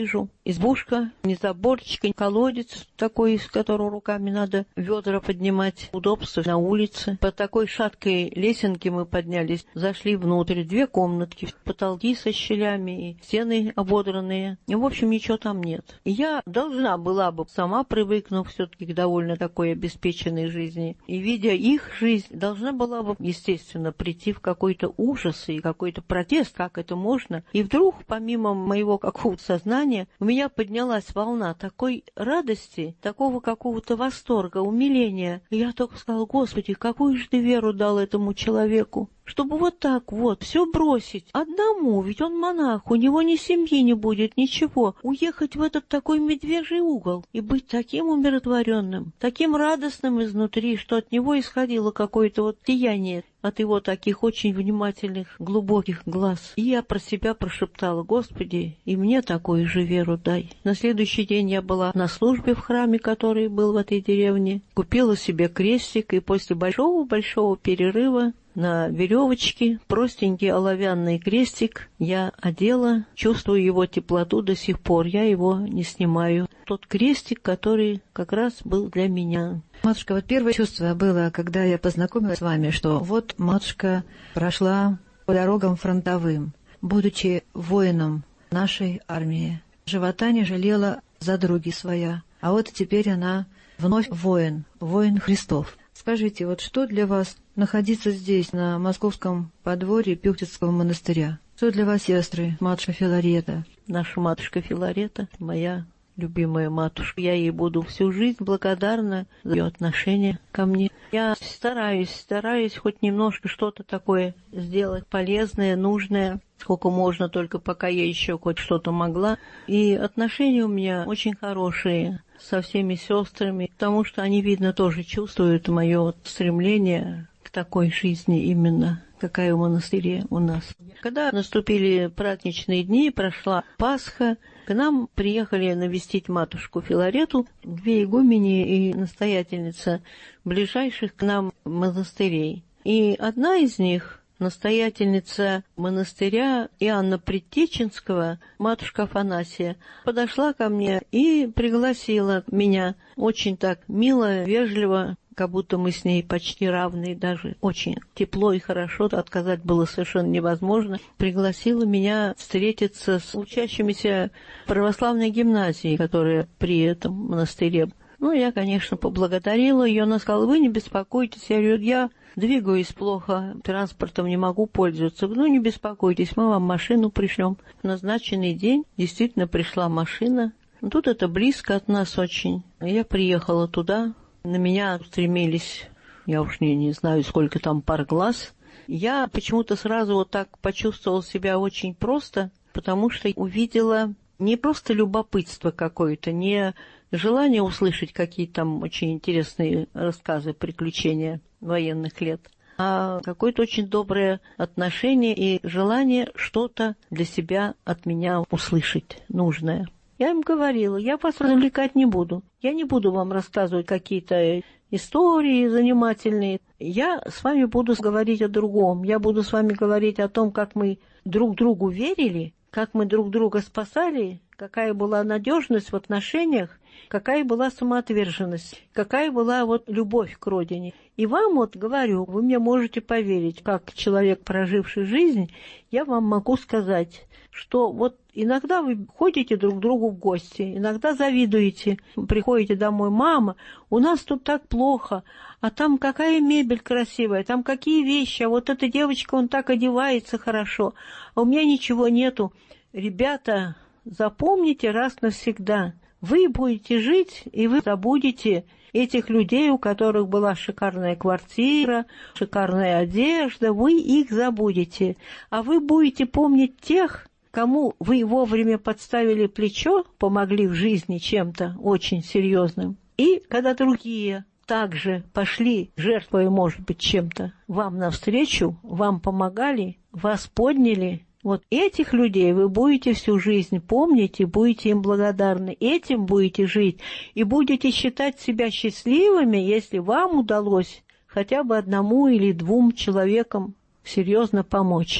избушка, не заборчик, колодец такой, из которого руками надо ведра поднимать. Удобство на улице. По такой шаткой лесенке мы поднялись, зашли внутрь. Две комнатки, потолки со щелями, и стены ободранные. И, в общем, ничего там нет. И я должна была бы, сама привыкнув все-таки к довольно такой обеспеченной жизни, и видя их жизнь, должна была бы, естественно, прийти в какой-то ужас и какой-то протест, как это можно. И вдруг, помимо моего какого-то сознания, у меня поднялась волна такой радости, такого какого-то восторга, умиления. И я только сказала: Господи, какую же ты веру дал этому человеку, чтобы вот так вот все бросить одному, ведь он монах, у него ни семьи не будет, ничего, уехать в этот такой медвежий угол и быть таким умиротворенным, таким радостным изнутри, что от него исходило какое-то вот сияние от его таких очень внимательных, глубоких глаз. И я про себя прошептала: Господи, и мне такую же веру дай. На следующий день я была на службе в храме, который был в этой деревне, купила себе крестик, и после большого-большого перерыва на веревочке простенький оловянный крестик я одела, чувствую его теплоту до сих пор, я его не снимаю. Тот крестик, который как раз был для меня. Матушка, вот первое чувство было, когда я познакомилась с вами, что вот матушка прошла по дорогам фронтовым, будучи воином нашей армии. Живота не жалела за други своя, а вот теперь она вновь воин, воин Христов. Скажите, вот что для вас находиться здесь, на московском подворье Пюхтицкого монастыря? Что для вас, сестры, матушка Филарета? Наша матушка Филарета, моя любимая матушка. Я ей буду всю жизнь благодарна за ее отношение ко мне. Я стараюсь, стараюсь хоть немножко что-то такое сделать полезное, нужное, сколько можно, только пока я еще хоть что-то могла. И отношения у меня очень хорошие со всеми сестрами, потому что они, видно, тоже чувствуют мое стремление к такой жизни именно, какая в монастыре у нас. Когда наступили праздничные дни, прошла Пасха, к нам приехали навестить матушку Филарету две игумени и настоятельница ближайших к нам монастырей. И одна из них, настоятельница монастыря Иоанна Предтеченского, матушка Афанасия, подошла ко мне и пригласила меня очень так мило, вежливо, как будто мы с ней почти равны, даже очень тепло и хорошо, отказать было совершенно невозможно. Пригласила меня встретиться с учащимися православной гимназии, которая при этом монастыре. Ну, я, конечно, поблагодарила ее. Она сказала: вы не беспокойтесь. Я говорю: я двигаюсь плохо, транспортом не могу пользоваться. Ну, не беспокойтесь, мы вам машину пришлем. В назначенный день действительно пришла машина. Тут это близко от нас очень. Я приехала туда. На меня устремились, я уж не, не знаю, сколько там пар глаз. Я почему-то сразу вот так почувствовала себя очень просто, потому что увидела не просто любопытство какое-то, не желание услышать какие-то там очень интересные рассказы, приключения военных лет, а какое-то очень доброе отношение и желание что-то для себя от меня услышать нужное. Я им говорила: я вас развлекать не буду. Я не буду вам рассказывать какие-то истории занимательные. Я с вами буду говорить о другом. Я буду с вами говорить о том, как мы друг другу верили, как мы друг друга спасали, какая была надежность в отношениях, какая была самоотверженность, какая была вот любовь к родине. И вам вот говорю, вы мне можете поверить, как человек, проживший жизнь, я вам могу сказать, что вот иногда вы ходите друг к другу в гости, иногда завидуете, приходите домой: мама, у нас тут так плохо, а там какая мебель красивая, там какие вещи, а вот эта девочка, он так одевается хорошо, а у меня ничего нету. Ребята, запомните раз навсегда, вы будете жить, и вы забудете этих людей, у которых была шикарная квартира, шикарная одежда, вы их забудете, а вы будете помнить тех, кому вы вовремя подставили плечо, помогли в жизни чем-то очень серьезным. И когда другие также пошли, жертвуя, может быть, чем-то вам навстречу, вам помогали, вас подняли, вот этих людей вы будете всю жизнь помнить и будете им благодарны. Этим будете жить и будете считать себя счастливыми, если вам удалось хотя бы одному или двум человекам серьезно помочь.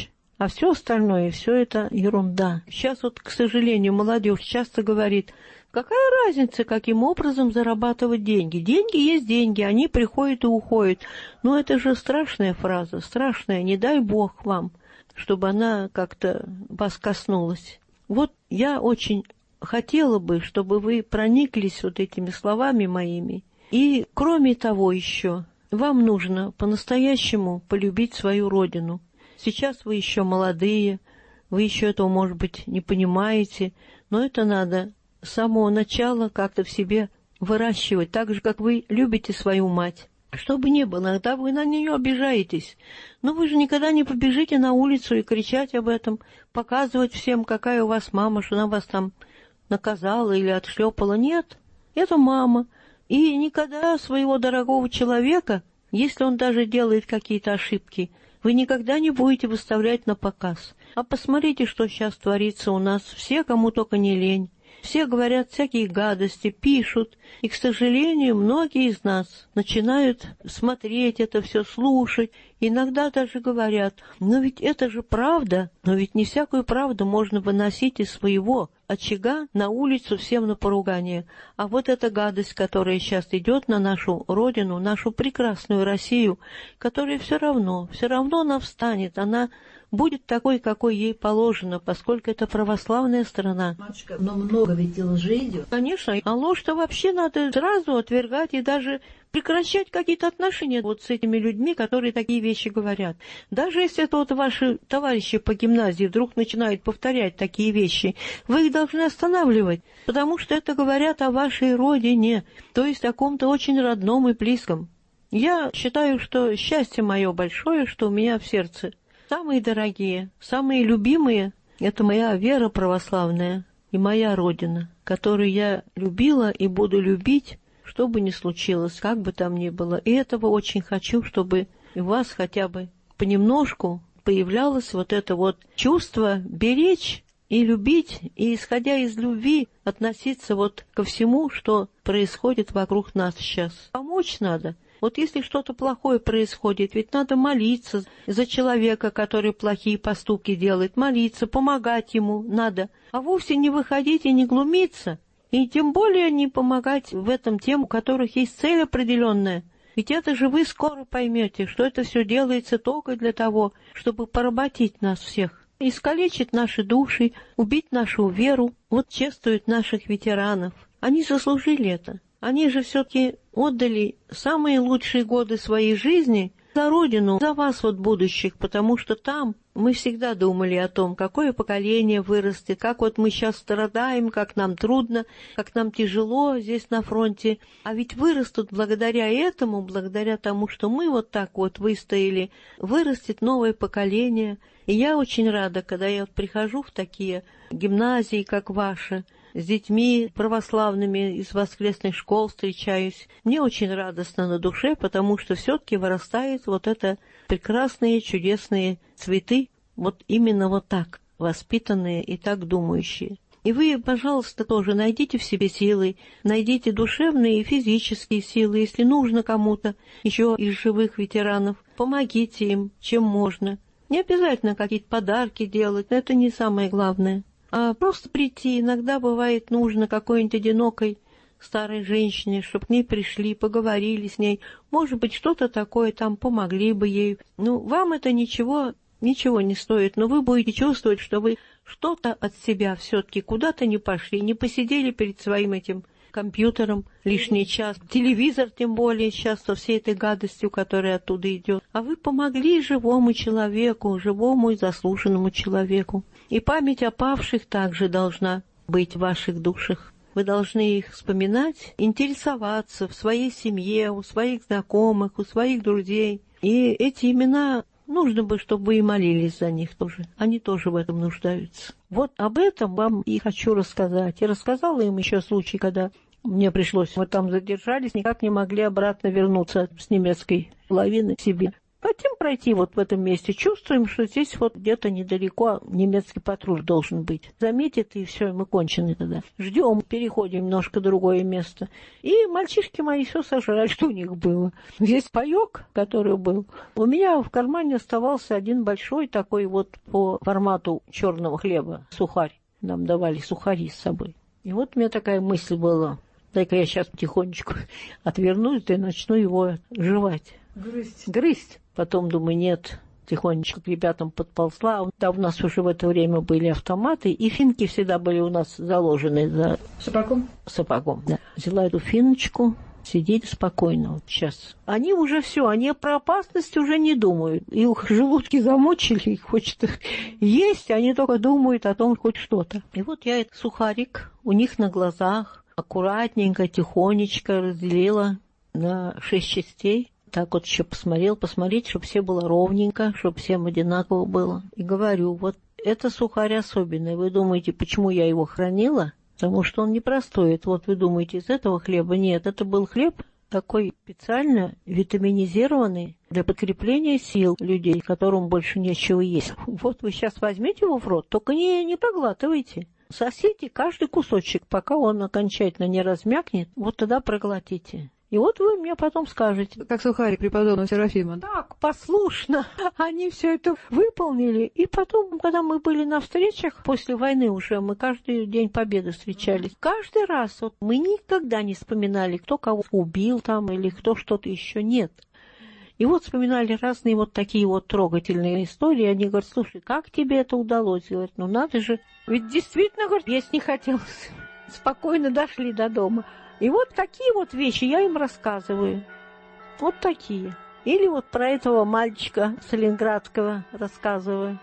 А все остальное, все это ерунда. Сейчас вот, к сожалению, молодежь часто говорит: какая разница, каким образом зарабатывать деньги? Деньги есть деньги, они приходят и уходят. Но это же страшная фраза, страшная, не дай Бог вам, чтобы она как-то вас коснулась. Вот я очень хотела бы, чтобы вы прониклись вот этими словами моими. И кроме того еще, вам нужно по-настоящему полюбить свою родину. Сейчас вы еще молодые, вы еще этого, может быть, не понимаете, но это надо с самого начала как-то в себе выращивать, так же, как вы любите свою мать. Что бы ни было, иногда вы на нее обижаетесь, но вы же никогда не побежите на улицу и кричать об этом, показывать всем, какая у вас мама, что она вас там наказала или отшлепала. Нет, это мама. И никогда своего дорогого человека, если он даже делает какие-то ошибки, вы никогда не будете выставлять на показ. А посмотрите, что сейчас творится у нас. Все, кому только не лень. Все говорят всякие гадости, пишут. И, к сожалению, многие из нас начинают смотреть это все, слушать. Иногда даже говорят: но ведь это же правда. Но ведь не всякую правду можно выносить из своего очага на улицу всем на поругание. А вот эта гадость, которая сейчас идет на нашу родину, нашу прекрасную Россию, которая все равно, все равно она встанет, она будет такой, какой ей положено, поскольку это православная страна. Матушка, но много ведь и лжи идет. Конечно, а ложь-то вообще надо сразу отвергать и даже прекращать какие-то отношения вот с этими людьми, которые такие вещи говорят. Даже если это вот ваши товарищи по гимназии вдруг начинают повторять такие вещи, вы их должны останавливать, потому что это говорят о вашей родине, то есть о ком-то очень родном и близком. Я считаю, что счастье мое большое, что у меня в сердце. Самые дорогие, самые любимые — это моя вера православная и моя Родина, которую я любила и буду любить, что бы ни случилось, как бы там ни было. И этого очень хочу, чтобы у вас хотя бы понемножку появлялось вот это вот чувство беречь и любить, и, исходя из любви, относиться вот ко всему, что происходит вокруг нас сейчас. Помочь надо. Вот если что-то плохое происходит, ведь надо молиться за человека, который плохие поступки делает, молиться, помогать ему надо, а вовсе не выходить и не глумиться, и тем более не помогать в этом тем, у которых есть цель определенная. Ведь это же вы скоро поймете, что это все делается только для того, чтобы поработить нас всех, искалечить наши души, убить нашу веру. Вот чествуют наших ветеранов. Они заслужили это. Они же все-таки отдали самые лучшие годы своей жизни за Родину, за вас вот будущих, потому что там мы всегда думали о том, какое поколение вырастет, как вот мы сейчас страдаем, как нам трудно, как нам тяжело здесь на фронте. А ведь вырастут благодаря этому, благодаря тому, что мы вот так вот выстояли, вырастет новое поколение. И я очень рада, когда я вот прихожу в такие гимназии, как ваша, с детьми православными из воскресных школ встречаюсь. Мне очень радостно на душе, потому что все-таки вырастают вот это прекрасные, чудесные цветы, вот именно вот так, воспитанные и так думающие. И вы, пожалуйста, тоже найдите в себе силы, найдите душевные и физические силы, если нужно кому-то еще из живых ветеранов, помогите им, чем можно. Не обязательно какие-то подарки делать, это не самое главное. А просто прийти. Иногда бывает нужно какой-нибудь одинокой старой женщине, чтобы к ней пришли, поговорили с ней. Может быть, что-то такое там, помогли бы ей. Ну, вам это ничего, ничего не стоит, но вы будете чувствовать, что вы что-то от себя все-таки куда-то не пошли, не посидели перед своим этим компьютером лишний час, телевизор тем более сейчас со всей этой гадостью, которая оттуда идет. А вы помогли живому человеку, живому и заслуженному человеку. И память о павших также должна быть в ваших душах. Вы должны их вспоминать, интересоваться в своей семье, у своих знакомых, у своих друзей. И эти имена нужно бы, чтобы вы и молились за них тоже. Они тоже в этом нуждаются. Вот об этом вам и хочу рассказать. Я рассказала им еще случай, когда мне пришлось, мы там задержались, никак не могли обратно вернуться с немецкой половины к себе. Хотим пройти вот в этом месте, чувствуем, что здесь вот где-то недалеко немецкий патруль должен быть. Заметит, и все, мы кончены тогда. Ждем, переходим немножко в другое место. И мальчишки мои все сожрали, что у них было. Весь паёк, который был. У меня в кармане оставался один большой такой вот по формату черного хлеба сухарь. Нам давали сухари с собой. И вот у меня такая мысль была. Дай-ка я сейчас потихонечку отвернусь и начну его жевать. Грызть. Грызть. Потом думаю, нет, тихонечко к ребятам подползла. Да, у нас уже в это время были автоматы, и финки всегда были у нас заложены за Сапогом? Сапогом, да. Взяла эту финочку, сидели спокойно вот сейчас. Они уже все, они про опасность уже не думают. Их желудки замучили, их хочет есть, они только думают о том, хоть что-то. И вот я этот сухарик у них на глазах аккуратненько, тихонечко разделила на шесть частей. Так вот еще посмотрел, посмотреть, чтобы все было ровненько, чтобы всем одинаково было. И говорю, вот это сухарь особенный. Вы думаете, почему я его хранила? Потому что он непростой. Это вот вы думаете, из этого хлеба? Нет, это был хлеб такой специально витаминизированный для подкрепления сил людей, которым больше нечего есть. Вот вы сейчас возьмите его в рот, только не, не проглатывайте. Сосите каждый кусочек, пока он окончательно не размякнет, вот тогда проглотите. И вот вы мне потом скажете. Как сухарик преподобного Серафима. Так, послушно. Они все это выполнили. И потом, когда мы были на встречах, после войны уже, мы каждый день Победы встречались. Каждый раз вот, мы никогда не вспоминали, кто кого убил там или кто что-то еще. Нет. И вот вспоминали разные вот такие вот трогательные истории. Они говорят, слушай, как тебе это удалось? Говорят, ну надо же. Ведь действительно, говорят, есть не хотелось. Спокойно дошли до дома. И вот такие вот вещи я им рассказываю. Вот такие. Или вот про этого мальчика Сталинградского рассказываю.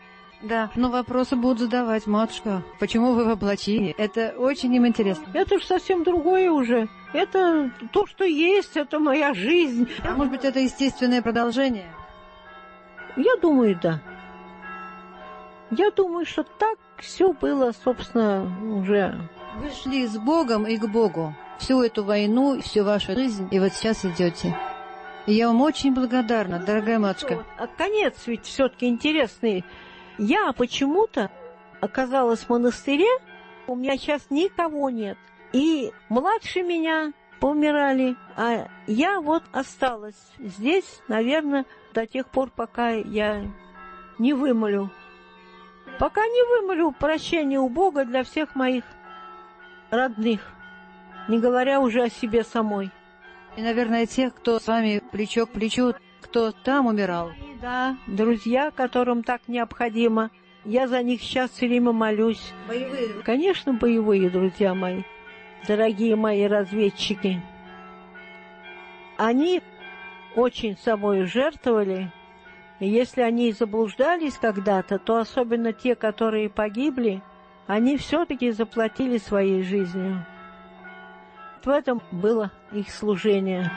Да, но вопросы будут задавать, матушка. Почему вы в облачении? Это очень им интересно. Это же совсем другое уже. Это то, что есть, это моя жизнь. А может быть, это естественное продолжение? Я думаю, да. Я думаю, что так все было, собственно, уже... Вы шли с Богом и к Богу. Всю эту войну, всю вашу жизнь, и вот сейчас идете. И я вам очень благодарна, дорогая матушка. А конец ведь все-таки интересный. Я почему-то оказалась в монастыре, у меня сейчас никого нет. И младше меня поумирали, а я вот осталась здесь, наверное, до тех пор, пока я не вымолю. Пока не вымолю прощения у Бога для всех моих родных, не говоря уже о себе самой. И, наверное, тех, кто с вами плечо к плечу, кто там умирал. И, да, друзья, которым так необходимо. Я за них сейчас все время молюсь. Боевые? Конечно, боевые, друзья мои, дорогие мои разведчики. Они очень собой жертвовали. И если они заблуждались когда-то, то особенно те, которые погибли, они все-таки заплатили своей жизнью. В этом было их служение.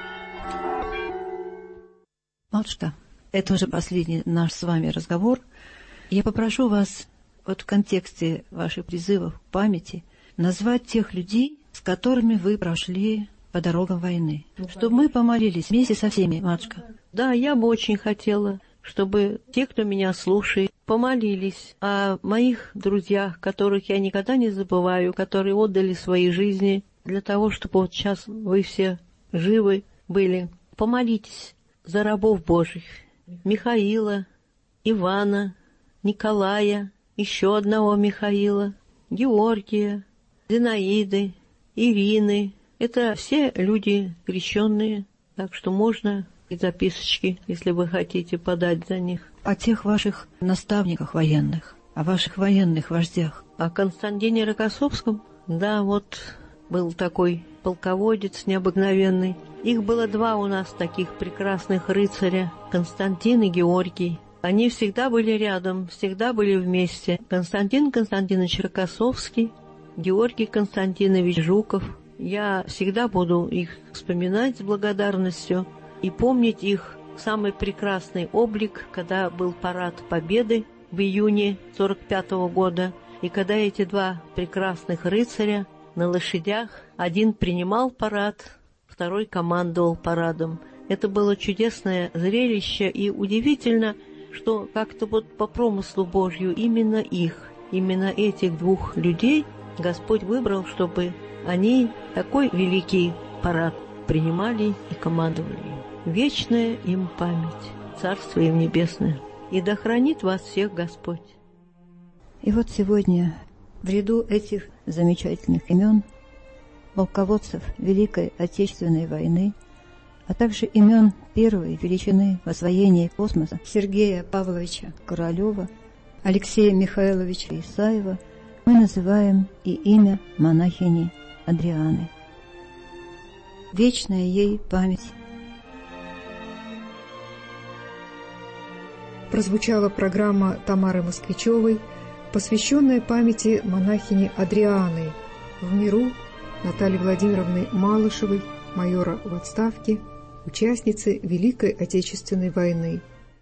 Матушка, это уже последний наш с вами разговор. Я попрошу вас вот в контексте ваших призывов к памяти назвать тех людей, с которыми вы прошли по дорогам войны. Ну, чтобы мы помолились вместе со всеми, матушка. Да, я бы очень хотела, чтобы те, кто меня слушает, помолились о моих друзьях, которых я никогда не забываю, которые отдали свои жизни для того, чтобы вот сейчас вы все живы были. Помолитесь за рабов Божьих. Михаила, Ивана, Николая, еще одного Михаила, Георгия, Зинаиды, Ирины. Это все люди крещенные, так что можно и записочки, если вы хотите, подать за них. О тех ваших наставниках военных, о ваших военных вождях. О Константине Рокоссовском? Да, вот был такой полководец необыкновенный. Их было два у нас таких прекрасных рыцаря, Константин и Георгий. Они всегда были рядом, всегда были вместе. Константин Константинович Рокоссовский, Георгий Константинович Жуков. Я всегда буду их вспоминать с благодарностью и помнить их самый прекрасный облик, когда был парад Победы в июне сорок пятого года, и когда эти два прекрасных рыцаря на лошадях, один принимал парад, второй командовал парадом. Это было чудесное зрелище, и удивительно, что как-то вот по промыслу Божью именно их, именно этих двух людей Господь выбрал, чтобы они такой великий парад принимали и командовали. Вечная им память, Царство им небесное. И да хранит вас всех Господь. И вот сегодня в ряду этих замечательных имен полководцев Великой Отечественной войны, а также имен первой величины в освоении космоса Сергея Павловича Королева, Алексея Михайловича Исаева, мы называем и имя монахини Адрианы. Вечная ей память. Прозвучала программа Тамары Москвичевой, посвященная памяти монахини Адрианы, в миру Натальи Владимировны Малышевой, майора в отставке, участницы Великой Отечественной войны.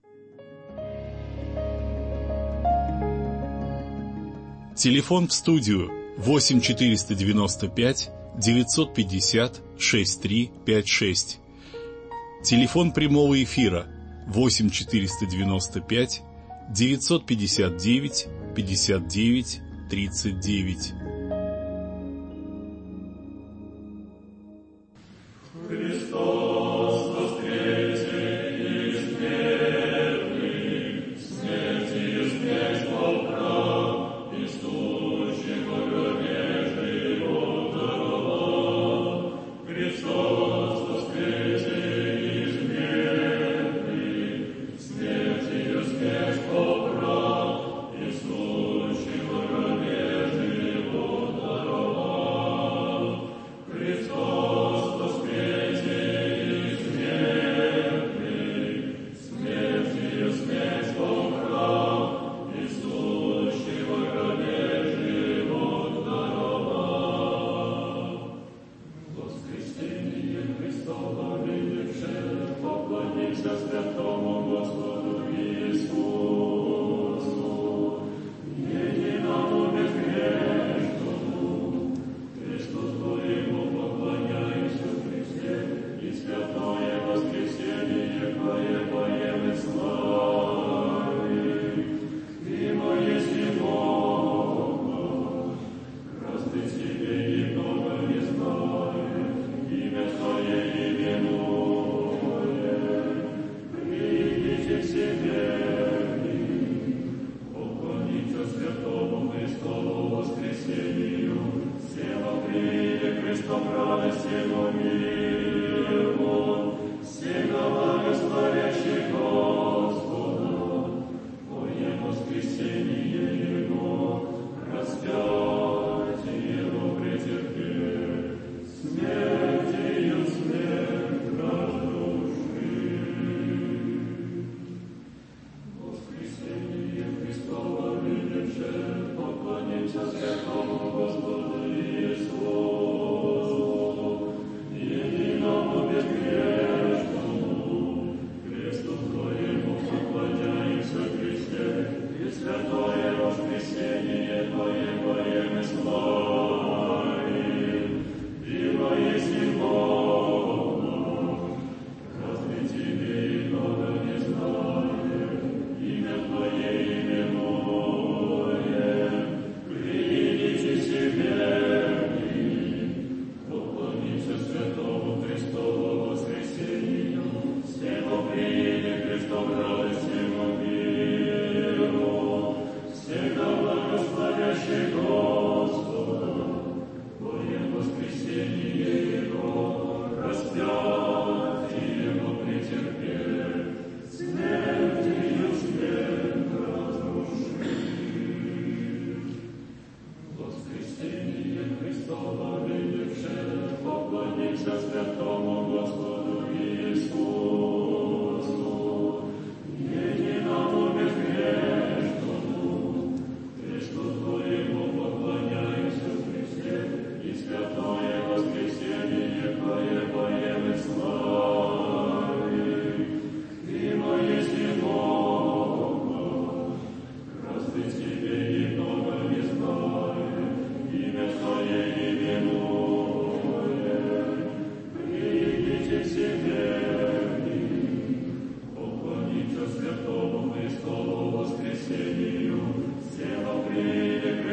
Телефон в студию восемь четыреста девяносто пять девятьсот пятьдесят шестьдесят три пятьдесят шесть. Телефон прямого эфира восемь четыреста девяносто пять девятьсот пятьдесят девять пятьдесят девять тридцать девять. Себе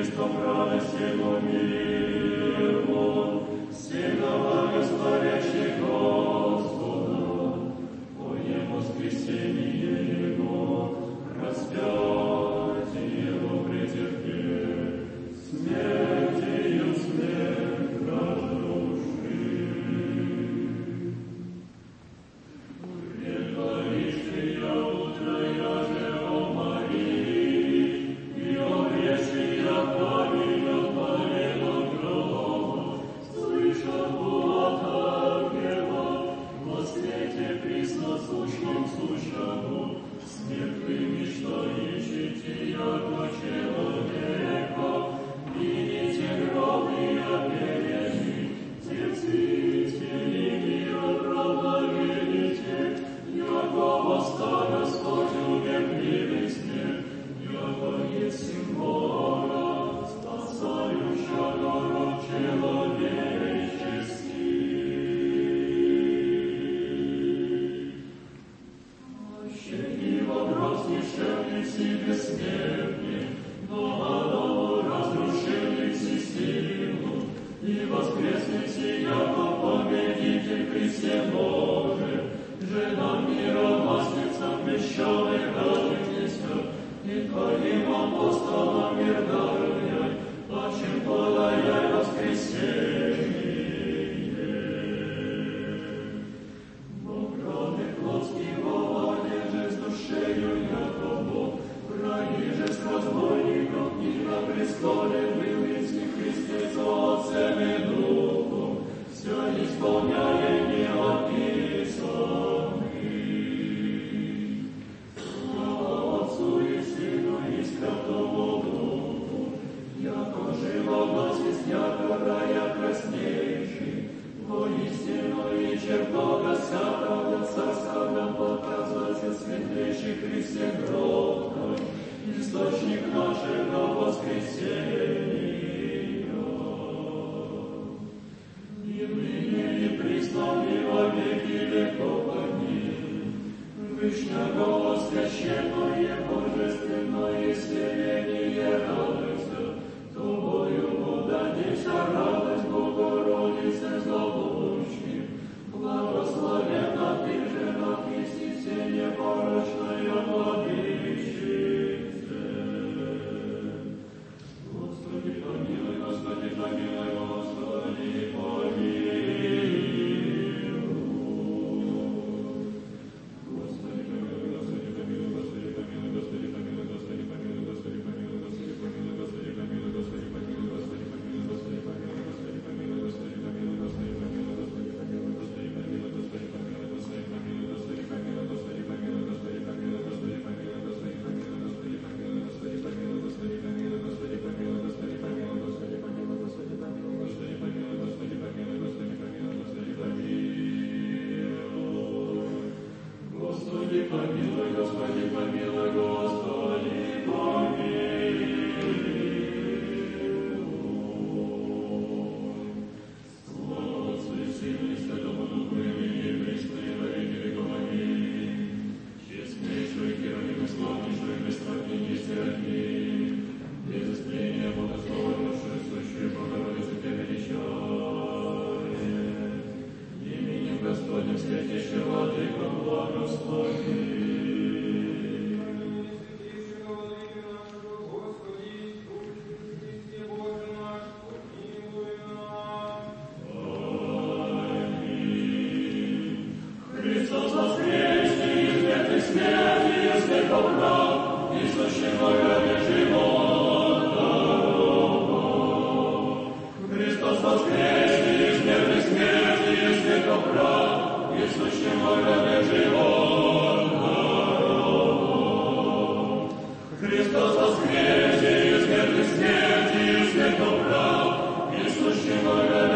Христос воскресе, из смерти смерти, из смерти прав, и сущего